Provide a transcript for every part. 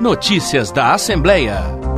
Notícias da Assembleia.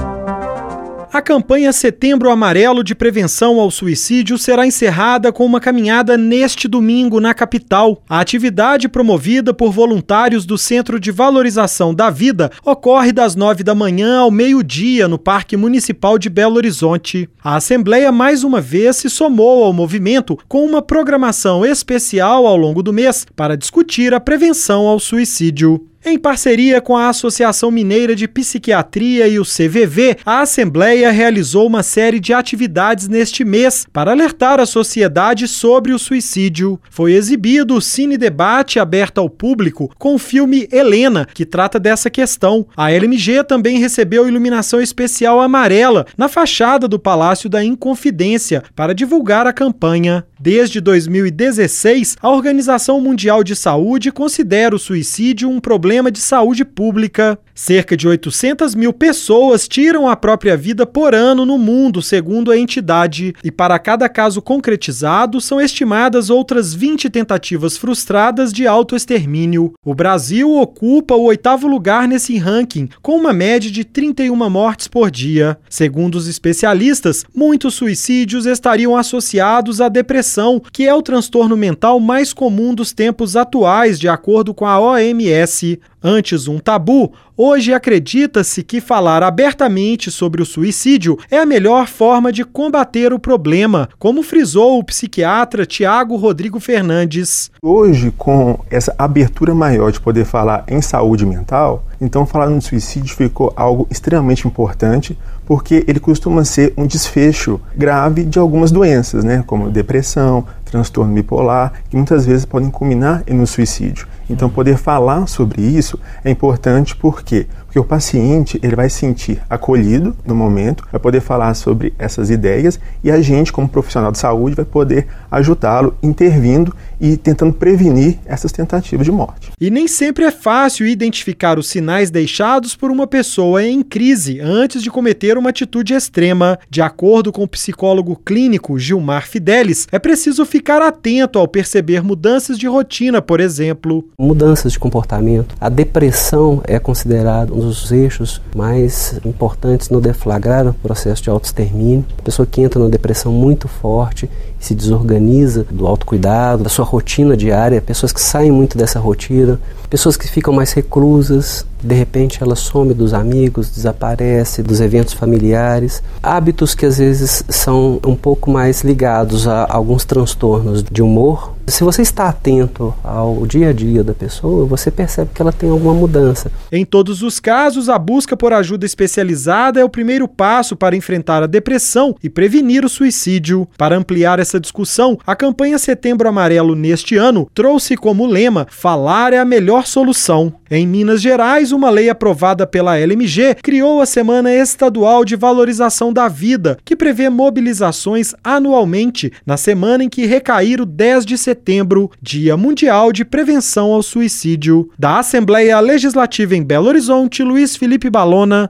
A campanha Setembro Amarelo de Prevenção ao Suicídio será encerrada com uma caminhada neste domingo na capital. A atividade, promovida por voluntários do Centro de Valorização da Vida, ocorre das 9 da manhã ao meio-dia no Parque Municipal de Belo Horizonte. A Assembleia, mais uma vez, se somou ao movimento com uma programação especial ao longo do mês para discutir a prevenção ao suicídio. Em parceria com a Associação Mineira de Psiquiatria e o CVV, a Assembleia realizou uma série de atividades neste mês para alertar a sociedade sobre o suicídio. Foi exibido o Cine Debate aberto ao público com o filme Helena, que trata dessa questão. A LMG também recebeu iluminação especial amarela na fachada do Palácio da Inconfidência para divulgar a campanha. Desde 2016, a Organização Mundial de Saúde considera o suicídio um problema de saúde pública. Cerca de 800 mil pessoas tiram a própria vida por ano no mundo, segundo a entidade, e para cada caso concretizado, são estimadas outras 20 tentativas frustradas de autoextermínio. O Brasil ocupa o 8º lugar nesse ranking, com uma média de 31 mortes por dia. Segundo os especialistas, muitos suicídios estariam associados à depressão, que é o transtorno mental mais comum dos tempos atuais, de acordo com a OMS. Antes um tabu, hoje acredita-se que falar abertamente sobre o suicídio é a melhor forma de combater o problema, como frisou o psiquiatra Tiago Rodrigo Fernandes. Hoje, com essa abertura maior de poder falar em saúde mental, então falar no suicídio ficou algo extremamente importante, porque ele costuma ser um desfecho grave de algumas doenças, como depressão, transtorno bipolar, que muitas vezes podem culminar no suicídio. Então, poder falar sobre isso é importante porque o paciente ele vai se sentir acolhido no momento, vai poder falar sobre essas ideias e a gente, como profissional de saúde, vai poder ajudá-lo intervindo e tentando prevenir essas tentativas de morte. E nem sempre é fácil identificar os sinais deixados por uma pessoa em crise antes de cometer uma atitude extrema. De acordo com o psicólogo clínico Gilmar Fidelis, é preciso ficar atento ao perceber mudanças de rotina, por exemplo. Mudanças de comportamento. A depressão é considerada um dos eixos mais importantes no deflagrar o processo de autoextermínio. A pessoa que entra numa depressão muito forte e se desorganiza do autocuidado, da sua rotina diária, pessoas que saem muito dessa rotina, pessoas que ficam mais reclusas, de repente ela some dos amigos, desaparece dos eventos familiares, hábitos que às vezes são um pouco mais ligados a alguns transtornos de humor. Se você está atento ao dia a dia da pessoa, você percebe que ela tem alguma mudança. Em todos os casos, a busca por ajuda especializada é o primeiro passo para enfrentar a depressão e prevenir o suicídio. Para ampliar essa discussão, a campanha Setembro Amarelo neste ano trouxe como lema "Falar é a melhor solução". Em Minas Gerais, uma lei aprovada pela LMG criou a Semana Estadual de Valorização da Vida, que prevê mobilizações anualmente na semana em que recair o 10 de setembro, Dia Mundial de Prevenção ao Suicídio. Da Assembleia Legislativa em Belo Horizonte, Luiz Felipe Balona,